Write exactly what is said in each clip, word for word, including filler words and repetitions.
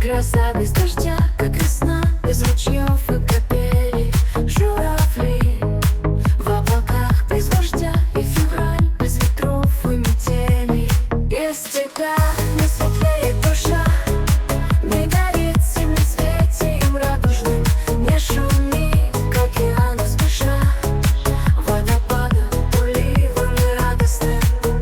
гроза без дождя, как весна без ручьев и капелей. Журавли в облаках без вождя, и февраль без ветров и метелей. Без тебя не светлеет душа, не горит зимним светием радужным, не шумит, как океан спеша, водопадом бурливым и радостным.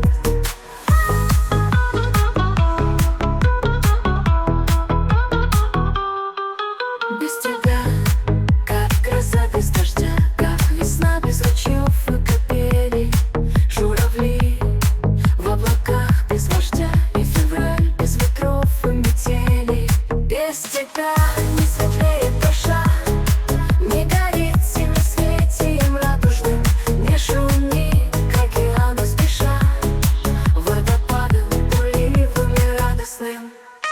Без тебя, как гроза без дождя, как весна без ручьев и капелей. Журавли в облаках без вождя, и февраль без ветров и метелей. Без тебя не светлеет душа, не горит зимним светием радужным, не шумит, как океан спеша, водопадом бурливым и радостным.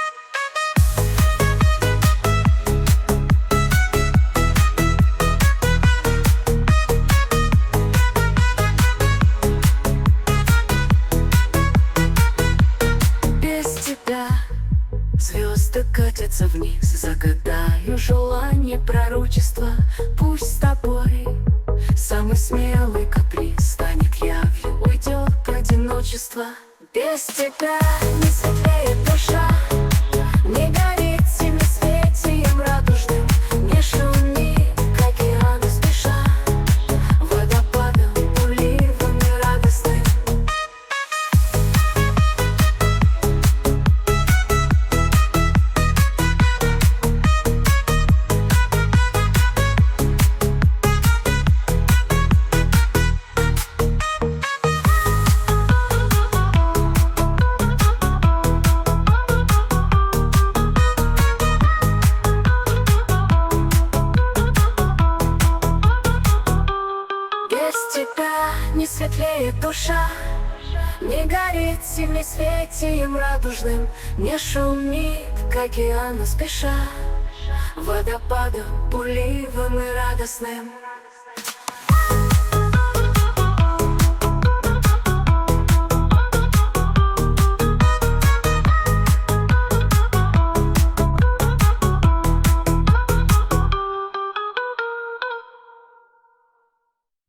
Звезды катятся вниз, загадаю желание пророчества. Пусть с тобой самый смелый каприз станет явью, уйдет одиночество. Без тебя не светлеет душа, не горит зимним светием радужным, не шумит, как океан спеша, водопадом бурливым и радостным. Без тебя не светлеет душа, не горит зимним светием радужным, не шумит, как океан спеша, водопадом бурливым и радостным.